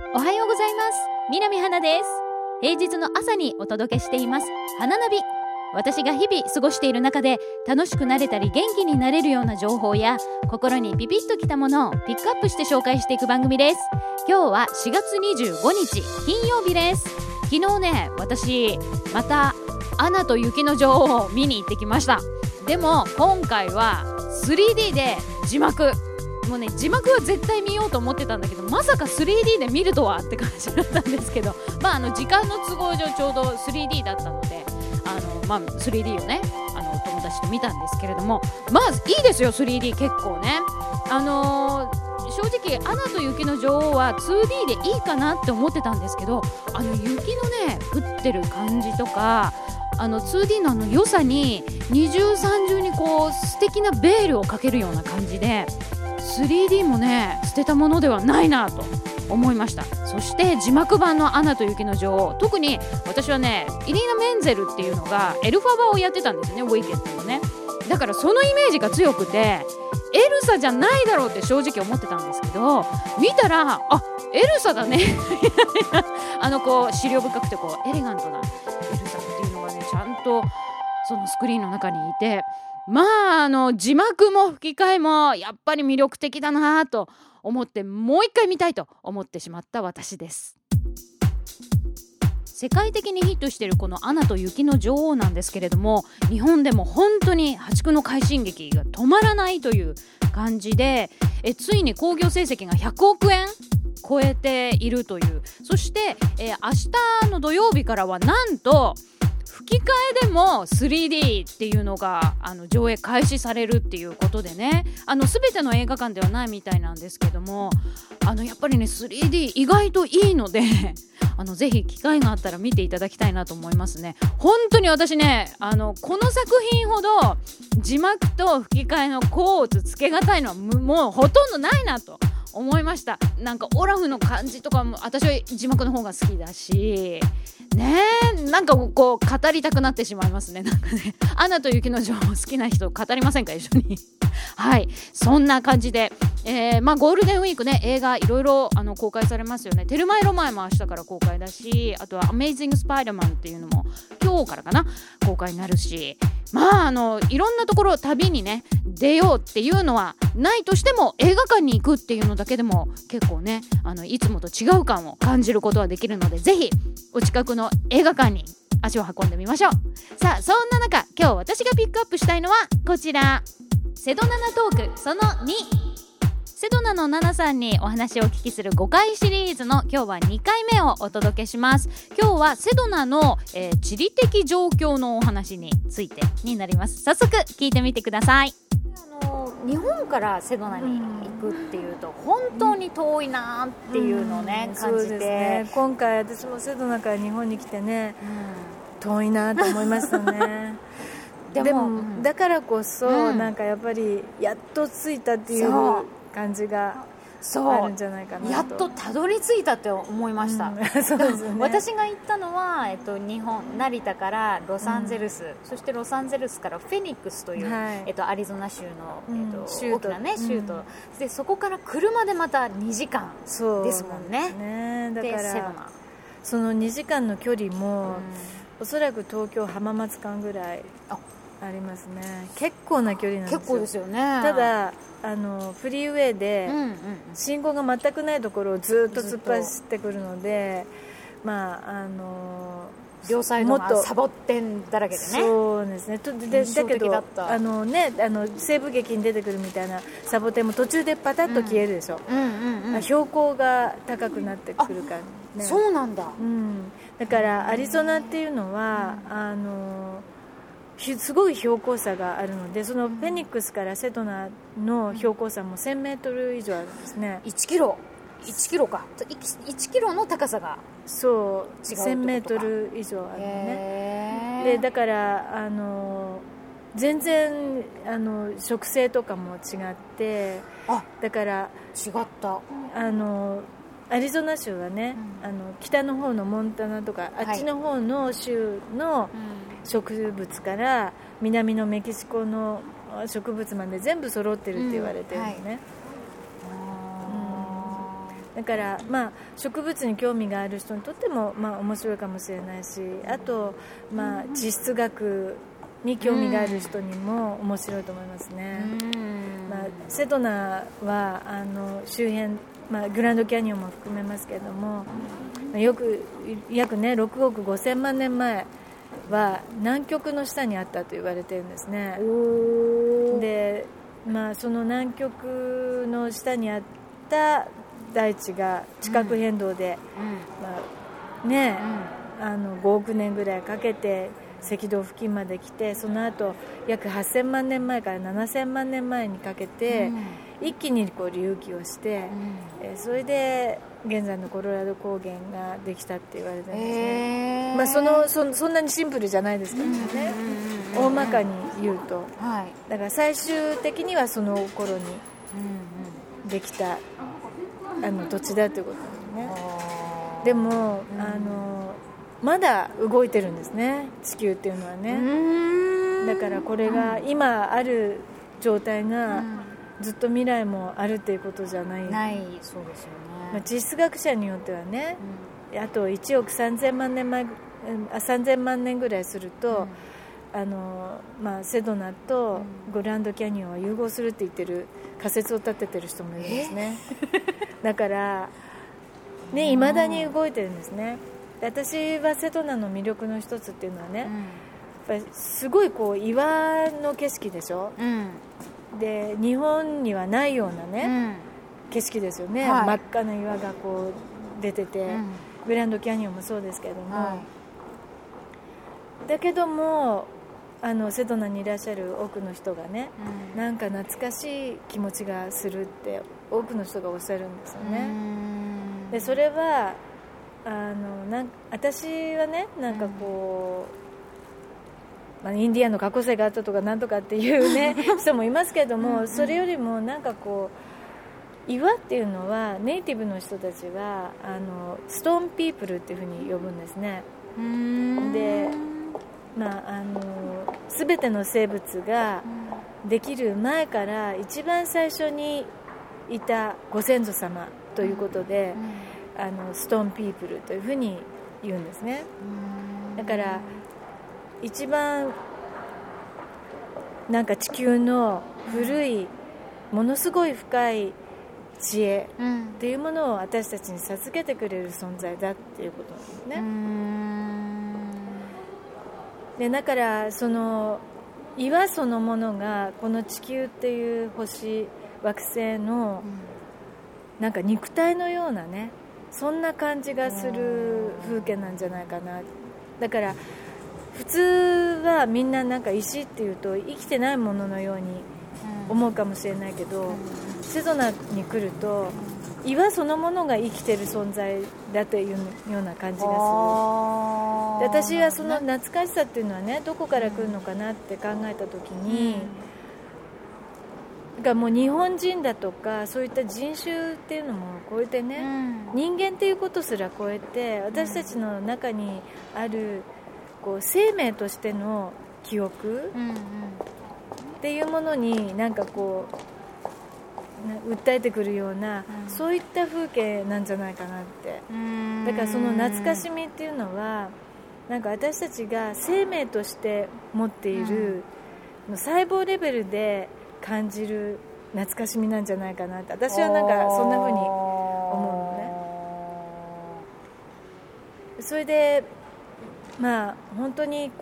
おはようございます。南花です。平日の朝にお届けしています花ナビ。私が日々過ごしている中で楽しくなれたり元気になれるような情報や心にピピッときたものをピックアップして紹介していく番組です。今日は4月25日金曜日です。昨日ね、私またアナと雪の女王を見に行ってきました。でも今回は 3D で字幕、もうね、字幕は絶対見ようと思ってたんだけど、まさか 3D で見るとはって感じだったんですけど、時間の都合上ちょうど 3D だったので3D をね友達と見たんですけれども、いいですよ 3D 結構ね。正直アナと雪の女王は 2D でいいかなって思ってたんですけど、雪のね降ってる感じとか2D の良さに二重三重にこう素敵なベールをかけるような感じで 3D もね捨てたものではないなと思いました。そして字幕版のアナと雪の女王、特に私はねイリーナ・メンゼルっていうのがエルファバをやってたんですね、ウィケットのね。だからそのイメージが強くてエルサじゃないだろうって正直思ってたんですけど、見たらエルサだねこう資料深くてこうエレガントなエルサっていうのがねちゃんとそのスクリーンの中にいて、字幕も吹き替えもやっぱり魅力的だなと思ってもう一回見たいと思ってしまった私です。世界的にヒットしているこのアナと雪の女王なんですけれども、日本でも本当に破竹の快進撃が止まらないという感じで、ついに興行成績が100億円超えているという。そして、明日の土曜日からはなんと吹き替えでも 3D っていうのが上映開始されるっていうことでね、全ての映画館ではないみたいなんですけども、やっぱりね 3D 意外といいのでぜひ機会があったら見ていただきたいなと思いますね。本当に私ねこの作品ほど字幕と吹き替えの甲乙つけがたいのはもうほとんどないなと思いました。なんかオラフの感じとかも私は字幕の方が好きだしね、なんかこう語りたくなってしまいますね。なんかね、アナと雪の女王好きな人語りませんか一緒にはい、そんな感じで、ゴールデンウィークね映画いろいろ公開されますよね。テルマエロマエも明日から公開だし、あとはアメイジングスパイダーマンっていうのも今日からかな公開になるし、いろんなところ旅にね出ようっていうのはないとしても映画館に行くっていうのだけでも結構ねいつもと違う感を感じることはできるので、ぜひお近くの映画館に足を運んでみましょう。さあそんな中、今日私がピックアップしたいのはこちら、セドナナトークその2。セドナのナナさんにお話をお聞きする5回シリーズの今日は2回目をお届けします。今日はセドナの、地理的状況のお話についてになります。早速聞いてみてください。日本からセドナに行くっていうと本当に遠いなっていうのをね、感じて、 そうですね、今回私もセドナから日本に来てね、遠いなと思いましたねでも、だからこそ、なんかやっぱりやっと着いたっていう感じがあるんじゃないかなと。 やっとたどり着いたって思いました、 そうですね、 私が行ったのは、日本成田からロサンゼルス、そしてロサンゼルスからフェニックスという、アリゾナ州の、大きなね州都、でそこから車でまた2時間ですもんね。 だからセドナその2時間の距離も、おそらく東京浜松間ぐらいありますね。結構な距離なんですよ。 結構ですよね。 ただフリーウェイで信号が全くないところをずっと突っ走ってくるので、 両サイドがサボテンだらけでね。 そうですね。だけど西部劇に出てくるみたいなサボテンも途中でパタッと消えるでしょ。標高が高くなってくるからね。 そうなんだ。 だからアリゾナっていうのはすごい標高差があるので、そのフェニックスからセドナの標高差も1000メートル以上あるんですね。 1キロか。1キロの高さがそう1000メートル以上あるのね。でだから全然植生とかも違って、だから違ったアリゾナ州はね、北の方のモンタナとか、あっちの方の州の植物から南のメキシコの植物まで全部揃ってるって言われてるのね。 だから、植物に興味がある人にとっても、面白いかもしれないし、あと、地質学に興味がある人にも面白いと思いますね。セドナは周辺、グランドキャニオンも含めますけれども、約ね6億5000万年前は南極の下にあったと言われているんですね。で、その南極の下にあった大地が地殻変動で、5億年ぐらいかけて赤道付近まで来て、その後約8000万年前から7000万年前にかけて、一気に隆起をして、それで現在のコロラド高原ができたって言われてるんですね。そんなにシンプルじゃないですけどね、大まかに言うと、だから最終的にはその頃にできた土地だということですね。でもまだ動いてるんですね、地球っていうのはね。だからこれが今ある状態がずっと未来もあるっていうことじゃない。 そうですよね。 地質学者によってはね、あと1億3000万年前3000万年ぐらいすると、セドナとグランドキャニオンは融合するって言ってる仮説を立ててる人もいるんですね。だからね、未だに動いてるんですね。私はセドナの魅力の一つっていうのはね、やっぱりすごい岩の景色でしょ、で日本にはないようなね、景色ですよね、真っ赤な岩が出てて、グランドキャニオンもそうですけども、だけどもセドナにいらっしゃる多くの人がね、なんか懐かしい気持ちがするって多くの人がおっしゃるんですよね。でそれは私はね、なんかインディアンの過去性があったとかなんとかっていうね人もいますけども、それよりもなんか岩っていうのはネイティブの人たちはストーンピープルっていうふうに呼ぶんですね。で全ての生物ができる前から一番最初にいたご先祖様ということで、ストーンピープルというふうに言うんですね。だから一番なんか地球の古いものすごい深い知恵っていうものを私たちに授けてくれる存在だっていうことなんですね。でだからその岩そのものがこの地球っていう星惑星のなんか肉体のようなね、そんな感じがする風景なんじゃないかな。だから普通はみんななんか石っていうと生きてないもののように思うかもしれないけど、セドナに来ると岩そのものが生きてる存在だというような感じがする。で私はその懐かしさっていうのはね、どこから来るのかなって考えた時に、だからもう日本人だとかそういった人種っていうのも超えてね、人間っていうことすら超えて、私たちの中にある生命としての記憶っていうものになんか訴えてくるような、そういった風景なんじゃないかなって。だからその懐かしみっていうのはなんか私たちが生命として持っている、細胞レベルで感じる懐かしみなんじゃないかなって、私はなんかそんな風に思うのね。それで本当に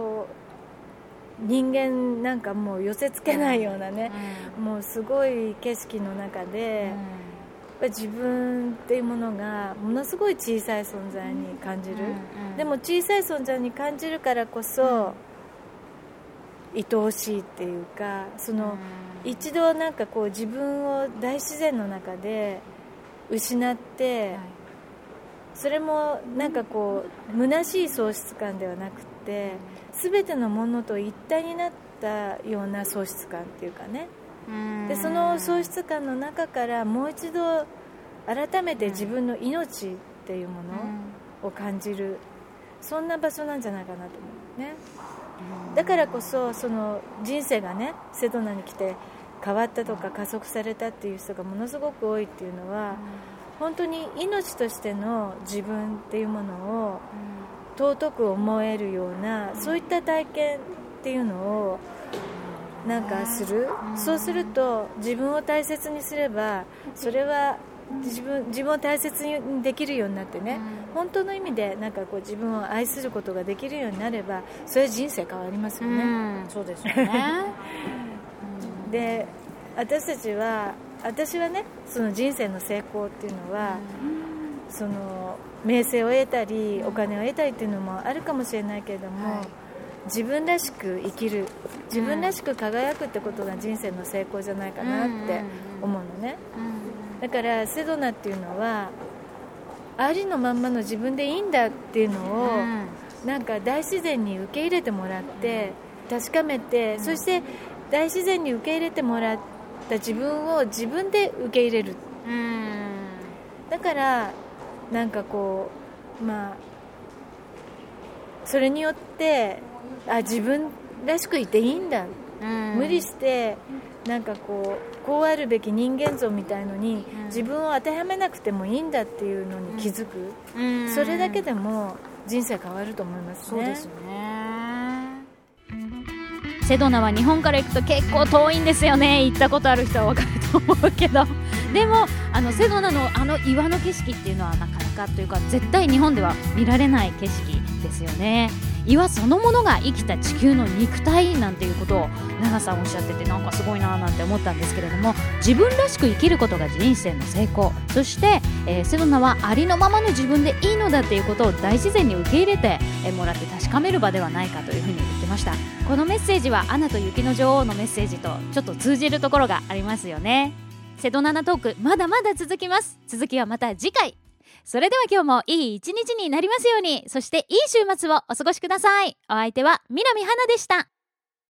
人間なんかもう寄せつけないようなね、もうすごい景色の中で、自分っていうものがものすごい小さい存在に感じる、でも小さい存在に感じるからこそ、愛おしいっていうか、その一度なんか自分を大自然の中で失って、それもなんか虚しい喪失感ではなくて、全てのものと一体になったような喪失感っていうかね。でその喪失感の中からもう一度改めて自分の命っていうものを感じる、そんな場所なんじゃないかなと思うね。だからこそその人生がね、セドナに来て変わったとか加速されたっていう人がものすごく多いっていうのは、 本当に命としての自分っていうものを尊く思えるような、そういった体験っていうのをなんかする、そうすると自分を大切にすれば、それは自分を大切にできるようになってね、本当の意味でなんかこう自分を愛することができるようになれば、それは人生変わりますよね。 そうですよねで、私はね、その人生の成功っていうのは、その名声を得たりお金を得たりっていうのもあるかもしれないけれども、自分らしく生きる、自分らしく輝くってことが人生の成功じゃないかなって思うのね。だからセドナっていうのはありのまんまの自分でいいんだっていうのを、なんか大自然に受け入れてもらって確かめて、そして大自然に受け入れてもらった自分を自分で受け入れる。だからなんかこう、それによって自分らしくいていいんだ、無理してなんかこうあるべき人間像みたいのに自分を当てはめなくてもいいんだっていうのに気づく、それだけでも人生変わると思いますね。 そうですよね。セドナは日本から行くと結構遠いんですよね。行ったことある人は分かると思うけど、でもセドナの岩の景色っていうのはなかなかというか絶対日本では見られない景色ですよね。岩そのものが生きた地球の肉体なんていうことを長さんおっしゃってて、なんかすごいななんて思ったんですけれども、自分らしく生きることが人生の成功、そして、セドナはありのままの自分でいいのだっていうことを大自然に受け入れて、もらって確かめる場ではないかというふうに言ってました。このメッセージはアナと雪の女王のメッセージとちょっと通じるところがありますよね。セドナナトークまだまだ続きます。続きはまた次回。それでは今日もいい一日になりますように、そしていい週末をお過ごしください。お相手は南花でした。